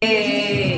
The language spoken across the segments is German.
Hey,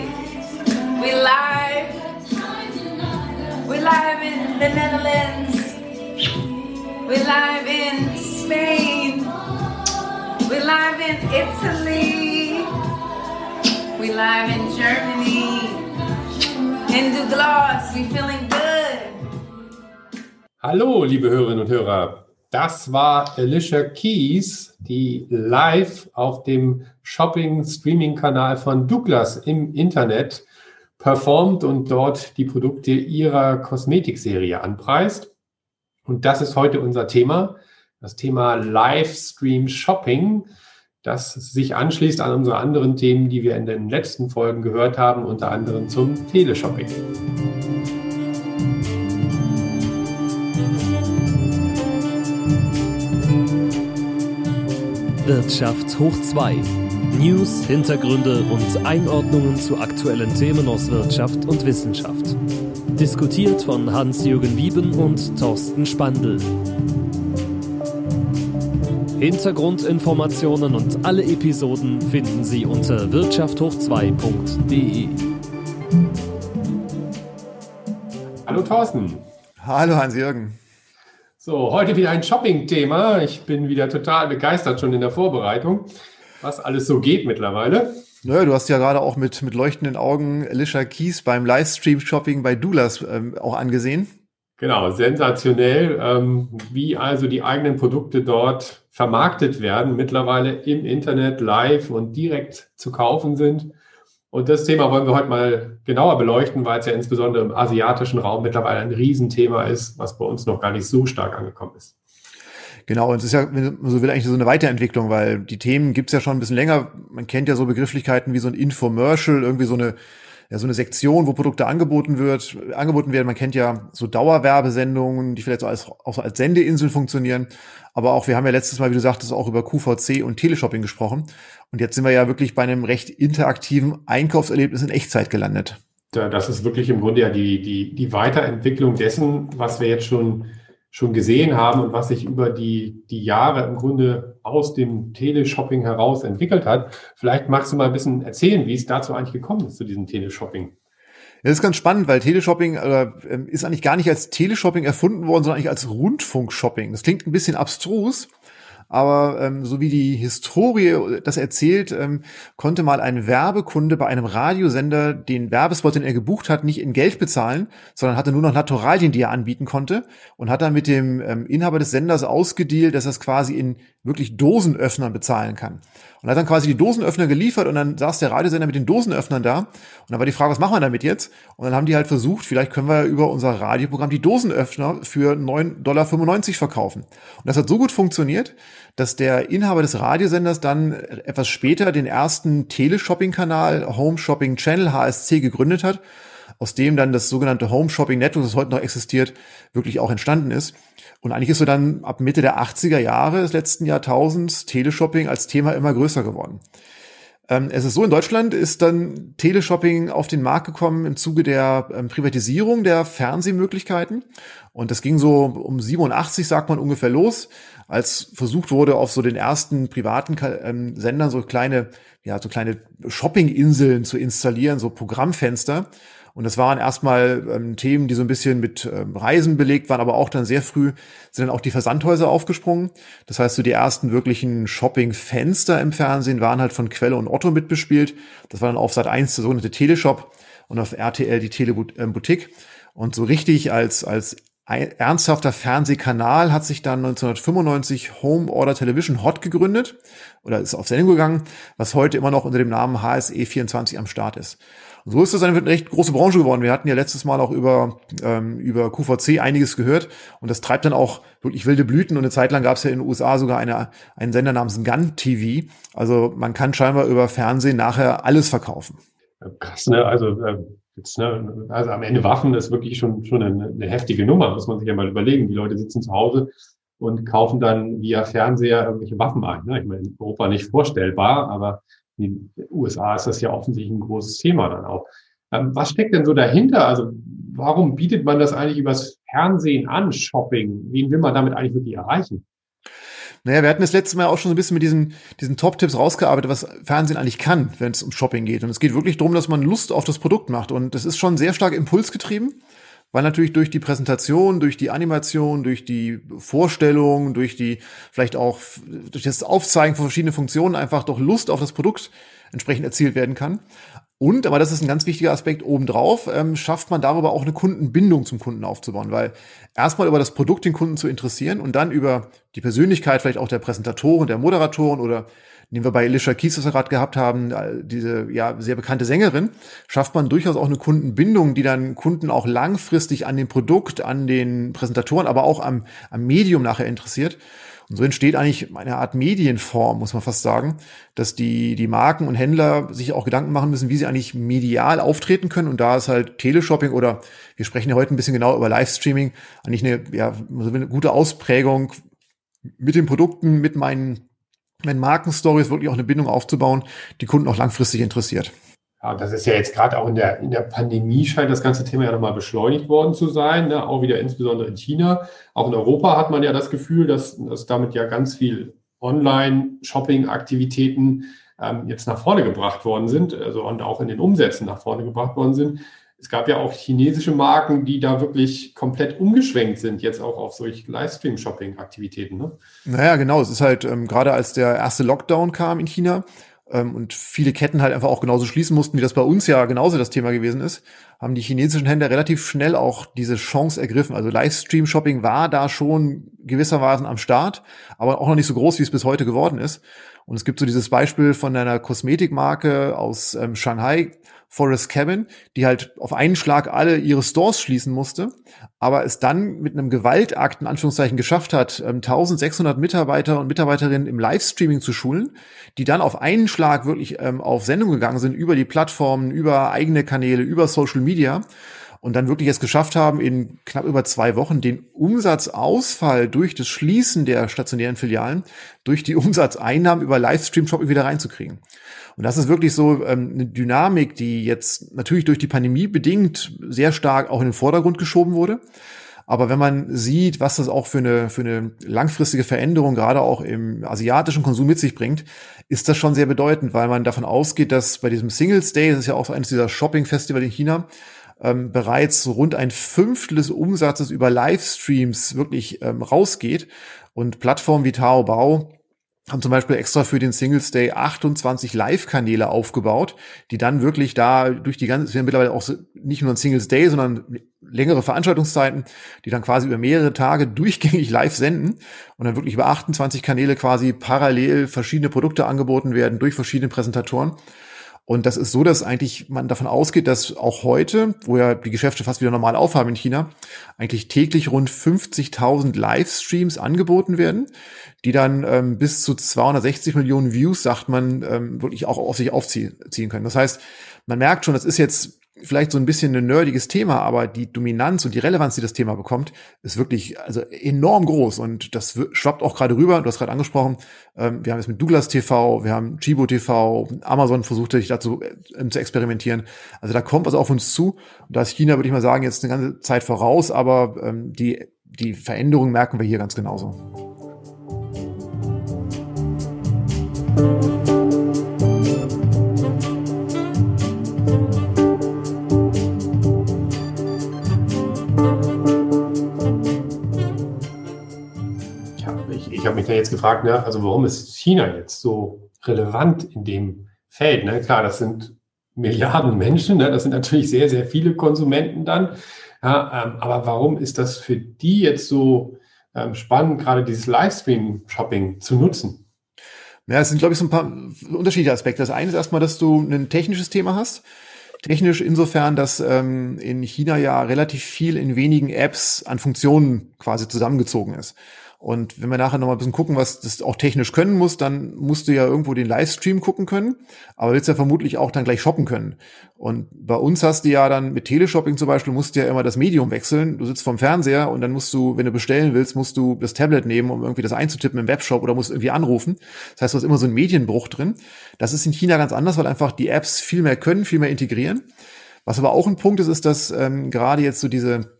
we're live in the Netherlands, we're live in Spain, we're live in Italy, we're live in Germany, in Douglas, we're feeling good. Hallo, liebe Hörerinnen und Hörer. Das war Alicia Keys, die live auf dem Shopping-Streaming-Kanal von Douglas im Internet performt und dort die Produkte ihrer Kosmetikserie anpreist. Und das ist heute unser Thema, das Thema Livestream-Shopping, das sich anschließt an unsere anderen Themen, die wir in den letzten Folgen gehört haben, unter anderem zum Teleshopping. Wirtschaft hoch 2. News, Hintergründe und Einordnungen zu aktuellen Themen aus Wirtschaft und Wissenschaft. Diskutiert von Hans-Jürgen Wieben und Thorsten Spandl. Hintergrundinformationen und alle Episoden finden Sie unter wirtschafthoch2.de. Hallo Thorsten. Hallo Hans-Jürgen. So, heute wieder ein Shopping-Thema. Ich bin wieder total begeistert schon in der Vorbereitung, was alles so geht mittlerweile. Ja, du hast ja gerade auch mit leuchtenden Augen Alicia Keys beim Livestream-Shopping bei Douglas auch angesehen. Genau, sensationell, wie also die eigenen Produkte dort vermarktet werden, mittlerweile im Internet live und direkt zu kaufen sind. Und das Thema wollen wir heute mal genauer beleuchten, weil es ja insbesondere im asiatischen Raum mittlerweile ein Riesenthema ist, was bei uns noch gar nicht so stark angekommen ist. Genau, und es ist ja, wenn man so will, eigentlich so eine Weiterentwicklung, weil die Themen gibt's ja schon ein bisschen länger. Man kennt ja so Begrifflichkeiten wie so ein Infomercial, irgendwie so eine Sektion, wo Produkte angeboten werden. Man kennt ja so Dauerwerbesendungen, die vielleicht auch so als Sendeinseln funktionieren. Aber auch, wir haben ja letztes Mal, wie du sagtest, auch über QVC und Teleshopping gesprochen. Und jetzt sind wir ja wirklich bei einem recht interaktiven Einkaufserlebnis in Echtzeit gelandet. Das ist wirklich im Grunde ja die Weiterentwicklung dessen, was wir jetzt schon gesehen haben und was sich über die Jahre im Grunde aus dem Teleshopping heraus entwickelt hat. Vielleicht magst du mal ein bisschen erzählen, wie es dazu eigentlich gekommen ist, zu diesem Teleshopping. Das ist ganz spannend, weil Teleshopping ist eigentlich gar nicht als Teleshopping erfunden worden, sondern eigentlich als Rundfunkshopping. Das klingt ein bisschen abstrus, aber so wie die Historie das erzählt, konnte mal ein Werbekunde bei einem Radiosender den Werbespot, den er gebucht hat, nicht in Geld bezahlen, sondern hatte nur noch Naturalien, die er anbieten konnte, und hat dann mit dem Inhaber des Senders ausgedealt, dass er es quasi in wirklich Dosenöffnern bezahlen kann. Und hat dann quasi die Dosenöffner geliefert, und dann saß der Radiosender mit den Dosenöffnern da, und dann war die Frage, was machen wir damit jetzt? Und dann haben die halt versucht, vielleicht können wir über unser Radioprogramm die Dosenöffner für $9,95 verkaufen. Und das hat so gut funktioniert, dass der Inhaber des Radiosenders dann etwas später den ersten Teleshopping-Kanal Home Shopping Channel, HSC, gegründet hat, aus dem dann das sogenannte Home Shopping Network, das heute noch existiert, wirklich auch entstanden ist. Und eigentlich ist so dann ab Mitte der 80er Jahre des letzten Jahrtausends Teleshopping als Thema immer größer geworden. Es ist so, in Deutschland ist dann Teleshopping auf den Markt gekommen im Zuge der Privatisierung der Fernsehmöglichkeiten. Und das ging so um 87, sagt man, ungefähr los, als versucht wurde, auf so den ersten privaten Sendern so kleine Shopping-Inseln zu installieren, so Programmfenster. Und das waren erstmal Themen, die so ein bisschen mit Reisen belegt waren, aber auch dann sehr früh sind dann auch die Versandhäuser aufgesprungen. Das heißt, so die ersten wirklichen Shopping-Fenster im Fernsehen waren halt von Quelle und Otto mitbespielt. Das war dann auf Sat.1 der sogenannte Teleshop und auf RTL die Teleboutique. Und so richtig als ernsthafter Fernsehkanal hat sich dann 1995 Home Order Television Hot gegründet oder ist auf Sendung gegangen, was heute immer noch unter dem Namen HSE24 am Start ist. Und so ist das eine recht große Branche geworden. Wir hatten ja letztes Mal auch über QVC einiges gehört, und das treibt dann auch wirklich wilde Blüten, und eine Zeit lang gab es ja in den USA sogar einen Sender namens Gun TV. Also man kann scheinbar über Fernsehen nachher alles verkaufen. Krass, ne? Also am Ende Waffen ist wirklich schon eine heftige Nummer, muss man sich ja mal überlegen. Die Leute sitzen zu Hause und kaufen dann via Fernseher irgendwelche Waffen ein. Ne? Ich meine, in Europa nicht vorstellbar, aber in den USA ist das ja offensichtlich ein großes Thema dann auch. Was steckt denn so dahinter? Also warum bietet man das eigentlich übers Fernsehen an, Shopping? Wen will man damit eigentlich wirklich erreichen? Naja, wir hatten das letzte Mal auch schon so ein bisschen mit diesen Top-Tipps rausgearbeitet, was Fernsehen eigentlich kann, wenn es um Shopping geht. Und es geht wirklich darum, dass man Lust auf das Produkt macht. Und das ist schon sehr stark impulsgetrieben, weil natürlich durch die Präsentation, durch die Animation, durch die Vorstellung, durch das Aufzeigen von verschiedenen Funktionen einfach doch Lust auf das Produkt entsprechend erzielt werden kann. Und, aber das ist ein ganz wichtiger Aspekt obendrauf, schafft man darüber auch eine Kundenbindung zum Kunden aufzubauen, weil erstmal über das Produkt den Kunden zu interessieren und dann über die Persönlichkeit vielleicht auch der Präsentatoren, der Moderatoren oder nehmen wir bei Alicia Keys, was wir gerade gehabt haben, diese sehr bekannte Sängerin, schafft man durchaus auch eine Kundenbindung, die dann Kunden auch langfristig an dem Produkt, an den Präsentatoren, aber auch am Medium nachher interessiert. Und so entsteht eigentlich eine Art Medienform, muss man fast sagen, dass die Marken und Händler sich auch Gedanken machen müssen, wie sie eigentlich medial auftreten können. Und da ist halt Teleshopping oder wir sprechen ja heute ein bisschen genau über Livestreaming, eigentlich eine gute Ausprägung mit den Produkten, mit meinen Markenstories wirklich auch eine Bindung aufzubauen, die Kunden auch langfristig interessiert. Ja, das ist ja jetzt gerade auch in der Pandemie scheint das ganze Thema ja nochmal beschleunigt worden zu sein, ne? Auch wieder insbesondere in China. Auch in Europa hat man ja das Gefühl, dass damit ja ganz viel Online-Shopping-Aktivitäten jetzt nach vorne gebracht worden sind, also und auch in den Umsätzen nach vorne gebracht worden sind. Es gab ja auch chinesische Marken, die da wirklich komplett umgeschwenkt sind, jetzt auch auf solche Livestream-Shopping-Aktivitäten. Ne? Naja, genau. Es ist halt gerade als der erste Lockdown kam in China, und viele Ketten halt einfach auch genauso schließen mussten, wie das bei uns ja genauso das Thema gewesen ist, haben die chinesischen Händler relativ schnell auch diese Chance ergriffen. Also Livestream-Shopping war da schon gewissermaßen am Start, aber auch noch nicht so groß, wie es bis heute geworden ist. Und es gibt so dieses Beispiel von einer Kosmetikmarke aus Shanghai, Forest Cabin, die halt auf einen Schlag alle ihre Stores schließen musste, aber es dann mit einem Gewaltakt in Anführungszeichen geschafft hat, 1600 Mitarbeiter und Mitarbeiterinnen im Livestreaming zu schulen, die dann auf einen Schlag wirklich auf Sendung gegangen sind über die Plattformen, über eigene Kanäle, über Social Media und dann wirklich es geschafft haben, in knapp über 2 Wochen den Umsatzausfall durch das Schließen der stationären Filialen durch die Umsatzeinnahmen über Livestream-Shopping wieder reinzukriegen. Und das ist wirklich so eine Dynamik, die jetzt natürlich durch die Pandemie bedingt sehr stark auch in den Vordergrund geschoben wurde. Aber wenn man sieht, was das auch für eine langfristige Veränderung gerade auch im asiatischen Konsum mit sich bringt, ist das schon sehr bedeutend, weil man davon ausgeht, dass bei diesem Singles Day, das ist ja auch so eines dieser Shopping-Festival in China, bereits rund 1/5 des Umsatzes über Livestreams wirklich rausgeht. Und Plattformen wie Taobao haben zum Beispiel extra für den Singles Day 28 Live-Kanäle aufgebaut, die dann wirklich da durch die ganze, es werden mittlerweile auch nicht nur ein Singles Day, sondern längere Veranstaltungszeiten, die dann quasi über mehrere Tage durchgängig live senden und dann wirklich über 28 Kanäle quasi parallel verschiedene Produkte angeboten werden durch verschiedene Präsentatoren. Und das ist so, dass eigentlich man davon ausgeht, dass auch heute, wo ja die Geschäfte fast wieder normal aufhaben in China, eigentlich täglich rund 50.000 Livestreams angeboten werden, die dann bis zu 260 Millionen Views, sagt man, wirklich auch auf sich aufziehen können. Das heißt, man merkt schon, das ist jetzt vielleicht so ein bisschen ein nerdiges Thema, aber die Dominanz und die Relevanz, die das Thema bekommt, ist wirklich also enorm groß und das schwappt auch gerade rüber. Du hast gerade angesprochen, wir haben jetzt mit Douglas TV, wir haben Chibo TV, Amazon versucht sich dazu zu experimentieren. Also da kommt was auf uns zu. Und da ist China, würde ich mal sagen, jetzt eine ganze Zeit voraus, aber die Veränderung merken wir hier ganz genauso. Ich habe mich da jetzt gefragt, ne, also warum ist China jetzt so relevant in dem Feld? Ne? Klar, das sind Milliarden Menschen, ne? Das sind natürlich sehr, sehr viele Konsumenten dann. Ja, aber warum ist das für die jetzt so spannend, gerade dieses Livestream-Shopping zu nutzen? Ja, es sind, glaube ich, so ein paar unterschiedliche Aspekte. Das eine ist erstmal, dass du ein technisches Thema hast. Technisch insofern, dass in China ja relativ viel in wenigen Apps an Funktionen quasi zusammengezogen ist. Und wenn wir nachher noch mal ein bisschen gucken, was das auch technisch können muss, dann musst du ja irgendwo den Livestream gucken können, aber willst ja vermutlich auch dann gleich shoppen können. Und bei uns hast du ja dann mit Teleshopping zum Beispiel, musst du ja immer das Medium wechseln. Du sitzt vorm Fernseher und dann musst du, wenn du bestellen willst, musst du das Tablet nehmen, um irgendwie das einzutippen im Webshop oder musst irgendwie anrufen. Das heißt, du hast immer so einen Medienbruch drin. Das ist in China ganz anders, weil einfach die Apps viel mehr können, viel mehr integrieren. Was aber auch ein Punkt ist, ist, dass gerade jetzt so diese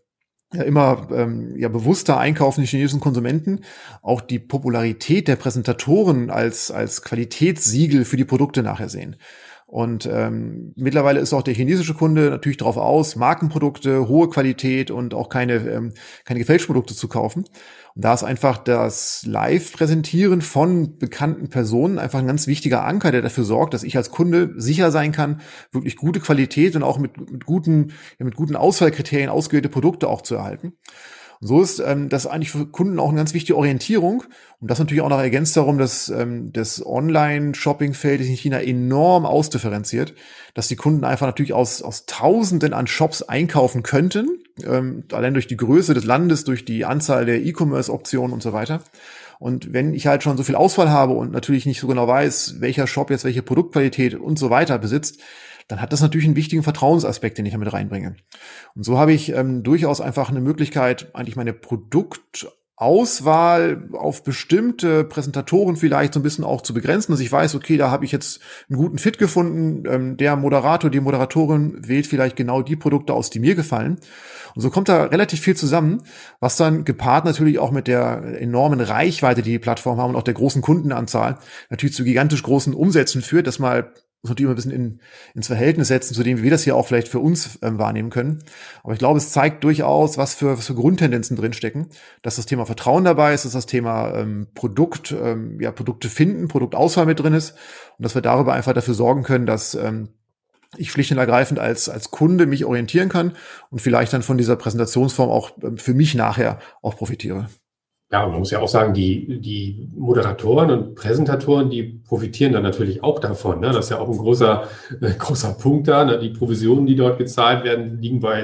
immer bewusster einkaufen, die chinesischen Konsumenten, auch die Popularität der Präsentatoren als Qualitätssiegel für die Produkte nachher sehen. Und mittlerweile ist auch der chinesische Kunde natürlich darauf aus, Markenprodukte, hohe Qualität und auch keine Gefälschprodukte zu kaufen. Und da ist einfach das Live-Präsentieren von bekannten Personen einfach ein ganz wichtiger Anker, der dafür sorgt, dass ich als Kunde sicher sein kann, wirklich gute Qualität und auch mit guten Auswahlkriterien ausgewählte Produkte auch zu erhalten. Und so ist das eigentlich für Kunden auch eine ganz wichtige Orientierung. Und das natürlich auch noch ergänzt darum, dass das Online-Shopping-Feld in China enorm ausdifferenziert, dass die Kunden einfach natürlich aus Tausenden an Shops einkaufen könnten, allein durch die Größe des Landes, durch die Anzahl der E-Commerce-Optionen und so weiter. Und wenn ich halt schon so viel Auswahl habe und natürlich nicht so genau weiß, welcher Shop jetzt welche Produktqualität und so weiter besitzt, dann hat das natürlich einen wichtigen Vertrauensaspekt, den ich damit reinbringe. Und so habe ich durchaus einfach eine Möglichkeit, eigentlich meine Produktauswahl auf bestimmte Präsentatoren vielleicht so ein bisschen auch zu begrenzen, dass ich weiß, okay, da habe ich jetzt einen guten Fit gefunden, der Moderator, die Moderatorin wählt vielleicht genau die Produkte aus, die mir gefallen. Und so kommt da relativ viel zusammen, was dann gepaart natürlich auch mit der enormen Reichweite, die Plattformen haben und auch der großen Kundenanzahl, natürlich zu gigantisch großen Umsätzen führt, dass mal natürlich immer ein bisschen ins Verhältnis setzen, zu dem, wie wir das hier auch vielleicht für uns wahrnehmen können. Aber ich glaube, es zeigt durchaus, was für Grundtendenzen drinstecken, dass das Thema Vertrauen dabei ist, dass das Thema Produkte finden, Produktauswahl mit drin ist und dass wir darüber einfach dafür sorgen können, dass ich schlicht und ergreifend als Kunde mich orientieren kann und vielleicht dann von dieser Präsentationsform auch für mich nachher auch profitiere. Ja, man muss ja auch sagen, die Moderatoren und Präsentatoren, die profitieren dann natürlich auch davon. Ne? Das ist ja auch ein großer Punkt da. Ne? Die Provisionen, die dort gezahlt werden, liegen bei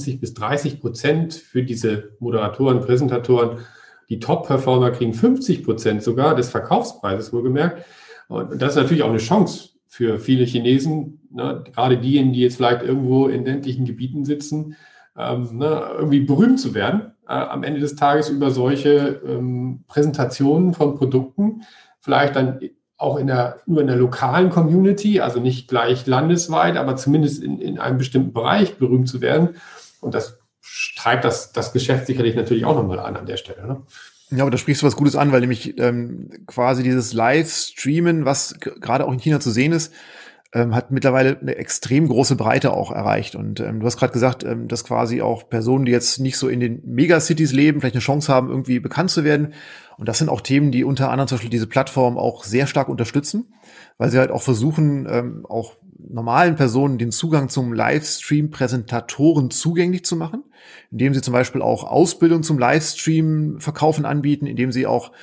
20-30% für diese Moderatoren, Präsentatoren. Die Top-Performer kriegen 50% sogar des Verkaufspreises, wohlgemerkt. Und das ist natürlich auch eine Chance für viele Chinesen, ne? Gerade diejenigen, die jetzt vielleicht irgendwo in ländlichen Gebieten sitzen, irgendwie berühmt zu werden. Am Ende des Tages über solche Präsentationen von Produkten, vielleicht dann auch nur in der lokalen Community, also nicht gleich landesweit, aber zumindest in einem bestimmten Bereich berühmt zu werden. Und das treibt das Geschäft sicherlich natürlich auch nochmal an der Stelle. Ne? Ja, aber da sprichst du was Gutes an, weil nämlich quasi dieses Live-Streamen, was gerade auch in China zu sehen ist, hat mittlerweile eine extrem große Breite auch erreicht. Und du hast gerade gesagt, dass quasi auch Personen, die jetzt nicht so in den Megacities leben, vielleicht eine Chance haben, irgendwie bekannt zu werden. Und das sind auch Themen, die unter anderem zum Beispiel diese Plattform auch sehr stark unterstützen, weil sie halt auch versuchen, auch normalen Personen den Zugang zum Livestream-Präsentatoren zugänglich zu machen, indem sie zum Beispiel auch Ausbildung zum Livestream-Verkaufen anbieten, indem sie auch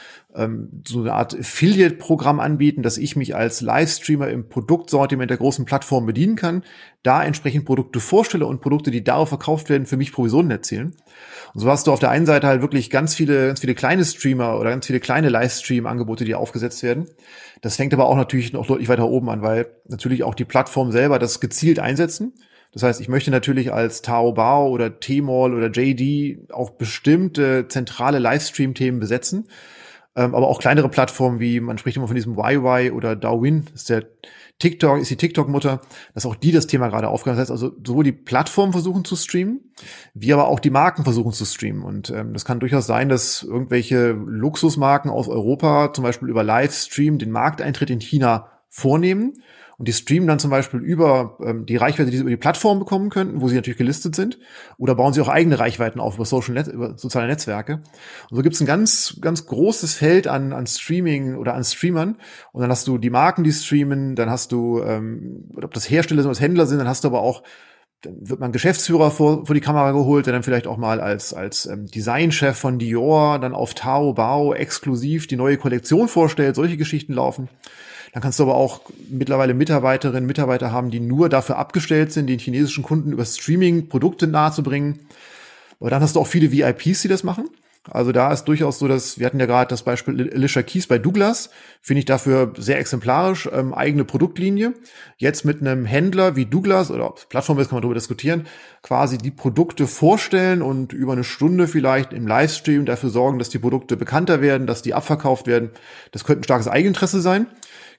so eine Art Affiliate-Programm anbieten, dass ich mich als Livestreamer im Produktsortiment der großen Plattform bedienen kann, da entsprechend Produkte vorstelle und Produkte, die darauf verkauft werden, für mich Provisionen erzielen. Und so hast du auf der einen Seite halt wirklich ganz viele kleine Streamer oder ganz viele kleine Livestream-Angebote, die aufgesetzt werden. Das fängt aber auch natürlich noch deutlich weiter oben an, weil natürlich auch die Plattform selber das gezielt einsetzen. Das heißt, ich möchte natürlich als Taobao oder Tmall oder JD auch bestimmte zentrale Livestream-Themen besetzen. Aber auch kleinere Plattformen wie, man spricht immer von diesem YY oder Douyin, ist die TikTok-Mutter, dass auch die das Thema gerade aufgreifen. Das heißt also, sowohl die Plattformen versuchen zu streamen, wie aber auch die Marken versuchen zu streamen. Und das kann durchaus sein, dass irgendwelche Luxusmarken aus Europa zum Beispiel über Livestream den Markteintritt in China vornehmen. Und die streamen dann zum Beispiel über die Reichweite, die sie über die Plattform bekommen könnten, wo sie natürlich gelistet sind. Oder bauen sie auch eigene Reichweiten auf über soziale Netzwerke. Und so gibt es ein ganz, ganz großes Feld an Streaming oder an Streamern. Und dann hast du die Marken, die streamen. Dann hast du, ob das Hersteller sind oder Händler sind, dann hast du aber auch, dann wird man Geschäftsführer vor die Kamera geholt, der dann vielleicht auch mal als Designchef von Dior dann auf Taobao exklusiv die neue Kollektion vorstellt. Solche Geschichten laufen. Dann kannst du aber auch mittlerweile Mitarbeiterinnen, Mitarbeiter haben, die nur dafür abgestellt sind, den chinesischen Kunden über Streaming Produkte nahezubringen. Aber dann hast du auch viele VIPs, die das machen. Also da ist durchaus so, dass wir hatten ja gerade das Beispiel Alicia Keys bei Douglas, finde ich dafür sehr exemplarisch, eigene Produktlinie. Jetzt mit einem Händler wie Douglas oder ob es Plattform ist, kann man darüber diskutieren, quasi die Produkte vorstellen und über eine Stunde vielleicht im Livestream dafür sorgen, dass die Produkte bekannter werden, dass die abverkauft werden. Das könnte ein starkes Eigeninteresse sein.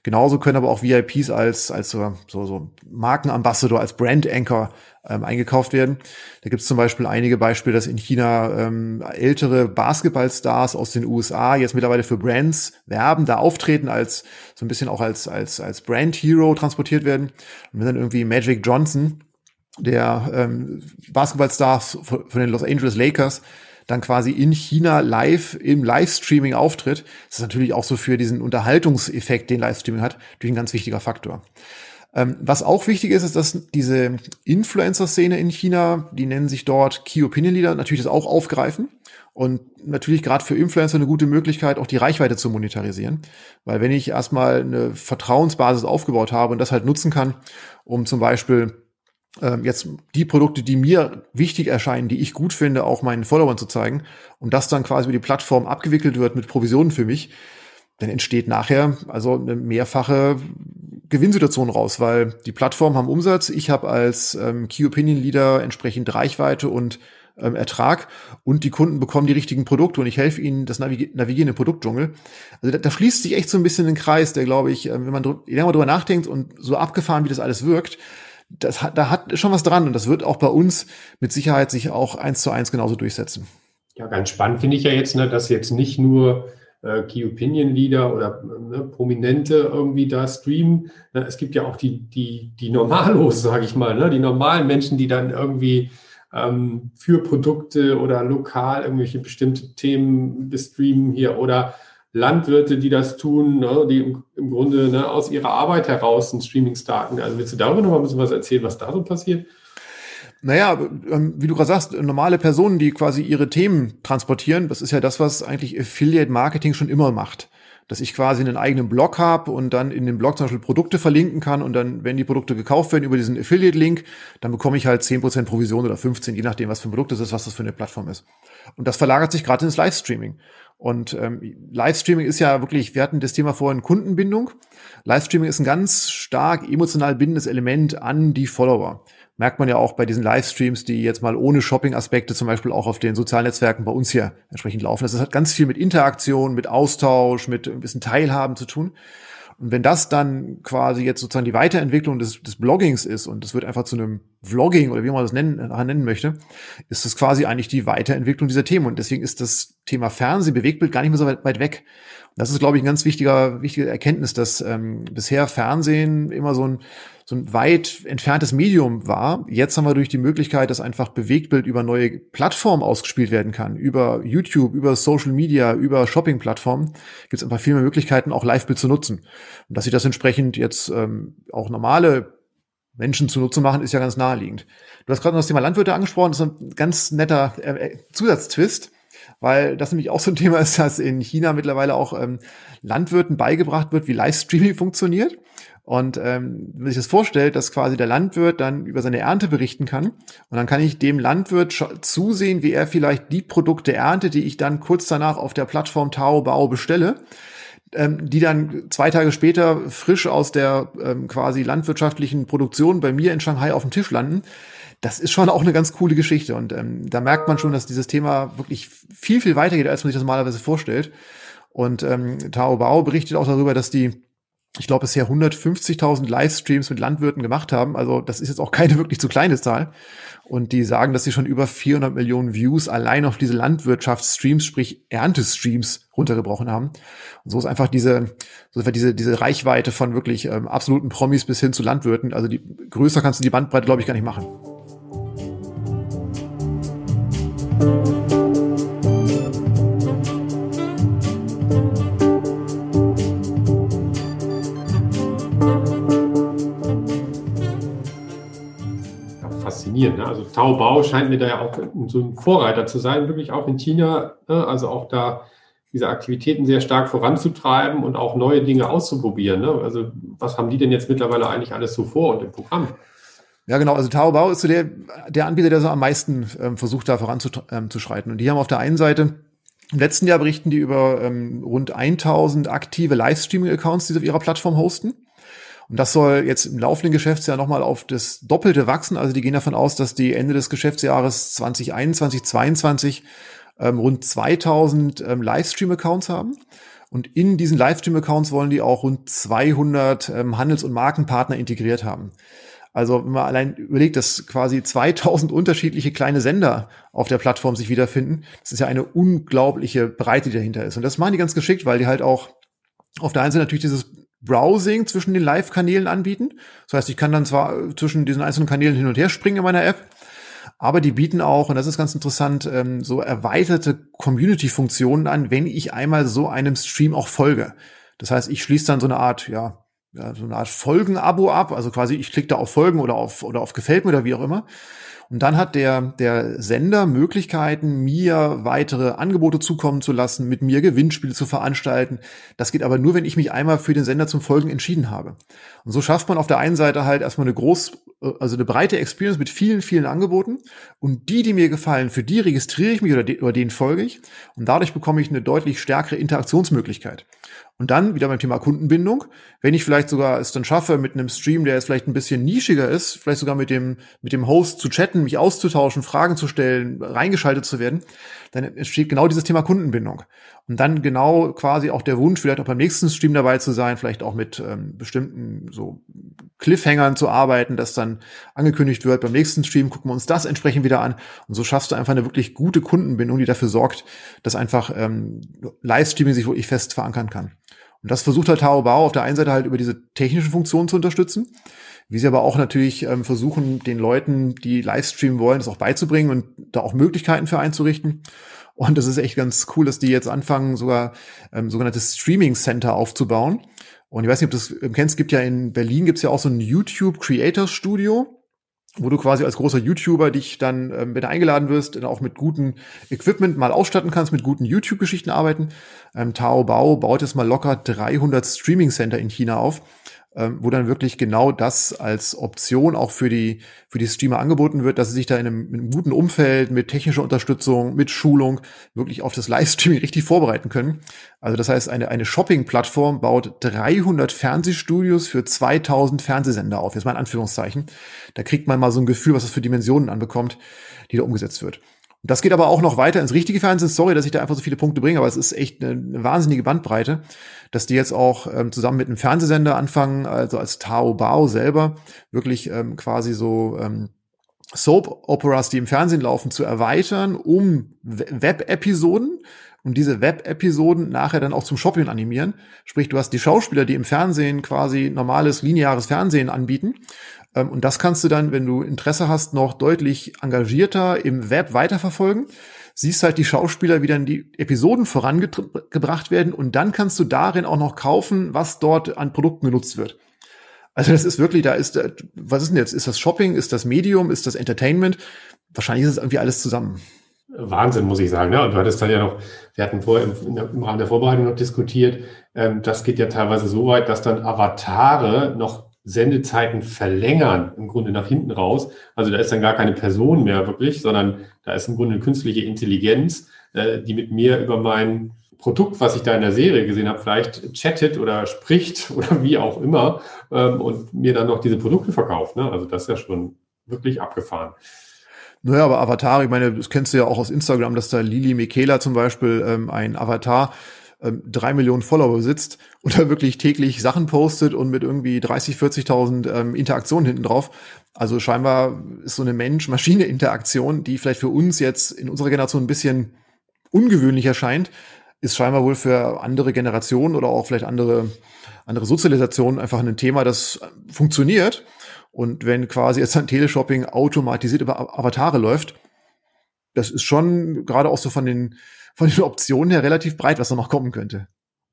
Genauso können aber auch VIPs als so Markenambassador, als Brand Anchor eingekauft werden. Da gibt es zum Beispiel einige Beispiele, dass in China ältere Basketballstars aus den USA jetzt mittlerweile für Brands werben, da auftreten, als so ein bisschen auch als Brand Hero transportiert werden. Und wenn dann irgendwie Magic Johnson, der Basketballstar von den Los Angeles Lakers, dann quasi in China live im Livestreaming auftritt, das ist natürlich auch so für diesen Unterhaltungseffekt, den Livestreaming hat, natürlich ein ganz wichtiger Faktor. Was auch wichtig ist, ist, dass diese Influencer-Szene in China, die nennen sich dort Key Opinion Leader, natürlich das auch aufgreifen und natürlich gerade für Influencer eine gute Möglichkeit, auch die Reichweite zu monetarisieren. Weil wenn ich erstmal eine Vertrauensbasis aufgebaut habe und das halt nutzen kann, um zum Beispiel jetzt die Produkte, die mir wichtig erscheinen, die ich gut finde, auch meinen Followern zu zeigen und das dann quasi über die Plattform abgewickelt wird mit Provisionen für mich, dann entsteht nachher also eine mehrfache Gewinnsituation raus, weil die Plattformen haben Umsatz, ich habe als Key Opinion Leader entsprechend Reichweite und Ertrag und die Kunden bekommen die richtigen Produkte und ich helfe ihnen das Navigieren im Produktdschungel. Also da schließt sich echt so ein bisschen ein Kreis, der, glaube ich, wenn man länger drüber nachdenkt und so abgefahren, wie das alles wirkt, da hat schon was dran und das wird auch bei uns mit Sicherheit sich auch 1:1 genauso durchsetzen. Ja, ganz spannend finde ich ja jetzt, ne, dass jetzt nicht nur Key Opinion Leader oder Prominente irgendwie da streamen. Es gibt ja auch die Normalos, sage ich mal, ne, die normalen Menschen, die dann irgendwie für Produkte oder lokal irgendwelche bestimmte Themen bestreamen hier oder Landwirte, die das tun, ne, die im Grunde aus ihrer Arbeit heraus ein Streaming starten. Also willst du darüber noch mal ein bisschen was erzählen, was da so passiert? Naja, wie du gerade sagst, normale Personen, die quasi ihre Themen transportieren, das ist ja das, was eigentlich Affiliate-Marketing schon immer macht. Dass ich quasi einen eigenen Blog habe und dann in dem Blog zum Beispiel Produkte verlinken kann und dann, wenn die Produkte gekauft werden über diesen Affiliate-Link, dann bekomme ich halt 10% Provision oder 15%, je nachdem, was für ein Produkt das ist, was das für eine Plattform ist. Und das verlagert sich gerade ins Livestreaming. Und Livestreaming ist ja wirklich, wir hatten das Thema vorhin, Kundenbindung. Livestreaming ist ein ganz stark emotional bindendes Element an die Follower. Merkt man ja auch bei diesen Livestreams, die jetzt mal ohne Shopping-Aspekte zum Beispiel auch auf den sozialen Netzwerken bei uns hier entsprechend laufen. Das hat ganz viel mit Interaktion, mit Austausch, mit ein bisschen Teilhaben zu tun. Und wenn das dann quasi jetzt sozusagen die Weiterentwicklung des Bloggings ist und das wird einfach zu einem Vlogging oder wie man das nennen möchte, ist das quasi eigentlich die Weiterentwicklung dieser Themen. Und deswegen ist das Thema Fernsehen, Bewegtbild gar nicht mehr so weit weg. Das ist, glaube ich, ein ganz wichtige Erkenntnis, dass bisher Fernsehen immer so ein weit entferntes Medium war. Jetzt haben wir durch die Möglichkeit, dass einfach Bewegtbild über neue Plattformen ausgespielt werden kann, über YouTube, über Social Media, über Shopping-Plattformen, gibt es einfach viel mehr Möglichkeiten, auch Livebild zu nutzen. Und dass sie das entsprechend jetzt auch normale Menschen zunutze machen, ist ja ganz naheliegend. Du hast gerade noch das Thema Landwirte angesprochen, das ist ein ganz netter Zusatztwist, weil das nämlich auch so ein Thema ist, dass in China mittlerweile auch Landwirten beigebracht wird, wie Livestreaming funktioniert. Und wenn man sich das vorstellt, dass quasi der Landwirt dann über seine Ernte berichten kann und dann kann ich dem Landwirt zusehen, wie er vielleicht die Produkte erntet, die ich dann kurz danach auf der Plattform Taobao bestelle, die dann 2 Tage später frisch aus der quasi landwirtschaftlichen Produktion bei mir in Shanghai auf dem Tisch landen. Das ist schon auch eine ganz coole Geschichte und da merkt man schon, dass dieses Thema wirklich viel, viel weiter geht, als man sich das normalerweise vorstellt. Und Taobao berichtet auch darüber, dass die, ich glaube, bisher 150.000 Livestreams mit Landwirten gemacht haben. Also das ist jetzt auch keine wirklich zu kleine Zahl. Und die sagen, dass sie schon über 400 Millionen Views allein auf diese Landwirtschaftsstreams, sprich Erntestreams, runtergebrochen haben. Und so ist einfach diese Reichweite von wirklich absoluten Promis bis hin zu Landwirten. Also größer kannst du die Bandbreite, glaube ich, gar nicht machen. Faszinierend, ne? Also Taobao scheint mir da ja auch so ein Vorreiter zu sein, wirklich auch in China, ne? Also auch da diese Aktivitäten sehr stark voranzutreiben und auch neue Dinge auszuprobieren, ne? Also was haben die denn jetzt mittlerweile eigentlich alles so vor und im Programm? Ja, genau. Also Taobao ist so der Anbieter, der so am meisten versucht, da voranzuschreiten. Und die haben auf der einen Seite, im letzten Jahr berichten die über rund 1000 aktive Livestreaming-Accounts, die sie auf ihrer Plattform hosten. Und das soll jetzt im laufenden Geschäftsjahr nochmal auf das Doppelte wachsen. Also die gehen davon aus, dass die Ende des Geschäftsjahres 2021, 2022 rund 2000 Livestream-Accounts haben. Und in diesen Livestream-Accounts wollen die auch rund 200 Handels- und Markenpartner integriert haben. Also wenn man allein überlegt, dass quasi 2000 unterschiedliche kleine Sender auf der Plattform sich wiederfinden, das ist ja eine unglaubliche Breite, die dahinter ist. Und das machen die ganz geschickt, weil die halt auch auf der einen Seite natürlich dieses Browsing zwischen den Live-Kanälen anbieten. Das heißt, ich kann dann zwar zwischen diesen einzelnen Kanälen hin und her springen in meiner App, aber die bieten auch, und das ist ganz interessant, so erweiterte Community-Funktionen an, wenn ich einmal so einem Stream auch folge. Das heißt, ich schließe dann so eine Art, so eine Art Folgen-Abo ab. Also quasi, ich klicke da auf Folgen oder auf Gefällt mir oder wie auch immer. Und dann hat der Sender Möglichkeiten, mir weitere Angebote zukommen zu lassen, mit mir Gewinnspiele zu veranstalten. Das geht aber nur, wenn ich mich einmal für den Sender zum Folgen entschieden habe. Und so schafft man auf der einen Seite halt erstmal eine breite Experience mit vielen, vielen Angeboten. Und die mir gefallen, für die registriere ich mich oder denen folge ich. Und dadurch bekomme ich eine deutlich stärkere Interaktionsmöglichkeit. Und dann wieder beim Thema Kundenbindung, wenn ich vielleicht sogar es dann schaffe, mit einem Stream, der jetzt vielleicht ein bisschen nischiger ist, vielleicht sogar mit dem Host zu chatten, mich auszutauschen, Fragen zu stellen, reingeschaltet zu werden, dann entsteht genau dieses Thema Kundenbindung. Und dann genau quasi auch der Wunsch, vielleicht auch beim nächsten Stream dabei zu sein, vielleicht auch mit bestimmten so Cliffhangern zu arbeiten, das dann angekündigt wird. Beim nächsten Stream gucken wir uns das entsprechend wieder an. Und so schaffst du einfach eine wirklich gute Kundenbindung, die dafür sorgt, dass einfach Livestreaming sich wirklich fest verankern kann. Und das versucht halt Taobao auf der einen Seite halt über diese technischen Funktionen zu unterstützen, wie sie aber auch natürlich versuchen, den Leuten, die Livestreamen wollen, das auch beizubringen und da auch Möglichkeiten für einzurichten. Und das ist echt ganz cool, dass die jetzt anfangen, sogar sogenanntes Streaming Center aufzubauen. Und ich weiß nicht, ob du das kennst, in Berlin gibt's ja auch so ein YouTube Creators Studio, wo du quasi als großer YouTuber dich dann, wenn du eingeladen wirst, dann auch mit gutem Equipment mal ausstatten kannst, mit guten YouTube-Geschichten arbeiten. Taobao baut jetzt mal locker 300 Streaming-Center in China auf, wo dann wirklich genau das als Option auch für die Streamer angeboten wird, dass sie sich da in einem guten Umfeld mit technischer Unterstützung, mit Schulung wirklich auf das Livestreaming richtig vorbereiten können. Also das heißt, eine Shopping-Plattform baut 300 Fernsehstudios für 2000 Fernsehsender auf. Jetzt mal in Anführungszeichen. Da kriegt man mal so ein Gefühl, was das für Dimensionen anbekommt, die da umgesetzt wird. Und das geht aber auch noch weiter ins richtige Fernsehen. Sorry, dass ich da einfach so viele Punkte bringe, aber es ist echt eine wahnsinnige Bandbreite, dass die jetzt auch zusammen mit einem Fernsehsender anfangen, also als Taobao selber, wirklich quasi so Soap-Operas, die im Fernsehen laufen, zu erweitern, um Web-Episoden und diese Web-Episoden nachher dann auch zum Shopping animieren. Sprich, du hast die Schauspieler, die im Fernsehen quasi normales, lineares Fernsehen anbieten. Und das kannst du dann, wenn du Interesse hast, noch deutlich engagierter im Web weiterverfolgen. Siehst halt die Schauspieler, wie dann die Episoden vorangebracht werden. Und dann kannst du darin auch noch kaufen, was dort an Produkten genutzt wird. Also das ist wirklich, was ist denn jetzt? Ist das Shopping? Ist das Medium? Ist das Entertainment? Wahrscheinlich ist es irgendwie alles zusammen. Wahnsinn, muss ich sagen. Ne? Und du hattest dann ja noch, wir hatten vorher im Rahmen der Vorbereitung noch diskutiert, das geht ja teilweise so weit, dass dann Avatare noch Sendezeiten verlängern, im Grunde nach hinten raus. Also da ist dann gar keine Person mehr wirklich, sondern da ist im Grunde eine künstliche Intelligenz, die mit mir über mein Produkt, was ich da in der Serie gesehen habe, vielleicht chattet oder spricht oder wie auch immer und mir dann noch diese Produkte verkauft. Ne? Also das ist ja schon wirklich abgefahren. Naja, aber Avatar, ich meine, das kennst du ja auch aus Instagram, dass da Lili Michaela zum Beispiel ein Avatar 3 Millionen Follower besitzt und da wirklich täglich Sachen postet und mit irgendwie 40.000 Interaktionen hinten drauf. Also scheinbar ist so eine Mensch-Maschine-Interaktion, die vielleicht für uns jetzt in unserer Generation ein bisschen ungewöhnlich erscheint, ist scheinbar wohl für andere Generationen oder auch vielleicht andere Sozialisationen einfach ein Thema, das funktioniert. Und wenn quasi jetzt ein Teleshopping automatisiert über Avatare läuft, das ist schon gerade auch so von den Optionen her relativ breit, was da noch kommen könnte.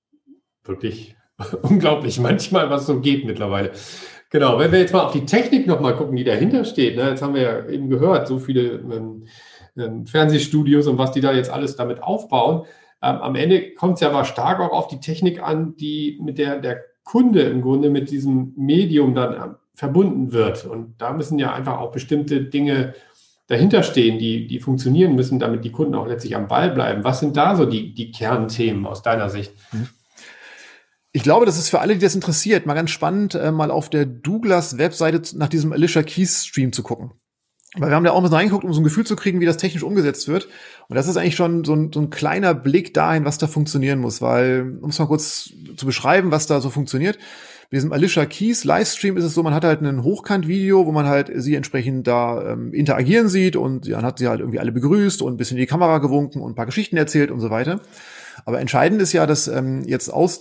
Wirklich unglaublich manchmal, was so geht mittlerweile. Genau, wenn wir jetzt mal auf die Technik nochmal gucken, die dahinter steht, ne, jetzt haben wir ja eben gehört, so viele Fernsehstudios und was die da jetzt alles damit aufbauen. Am Ende kommt es ja aber stark auch auf die Technik an, die mit der Kunde im Grunde mit diesem Medium dann verbunden wird. Und da müssen ja einfach auch bestimmte Dinge dahinter stehen, die funktionieren müssen, damit die Kunden auch letztlich am Ball bleiben. Was sind da so die Kernthemen aus deiner Sicht? Ich glaube, das ist für alle, die das interessiert, mal ganz spannend, mal auf der Douglas-Webseite nach diesem Alicia Keys-Stream zu gucken. Weil wir haben da auch mal reingeguckt, um so ein Gefühl zu kriegen, wie das technisch umgesetzt wird. Und das ist eigentlich schon so ein kleiner Blick dahin, was da funktionieren muss. Weil, um es mal kurz zu beschreiben, was da so funktioniert. Mit diesem Alicia Keys Livestream ist es so, man hat halt ein Hochkant-Video, wo man halt sie entsprechend da interagieren sieht und dann hat sie halt irgendwie alle begrüßt und ein bisschen in die Kamera gewunken und ein paar Geschichten erzählt und so weiter. Aber entscheidend ist ja, dass jetzt aus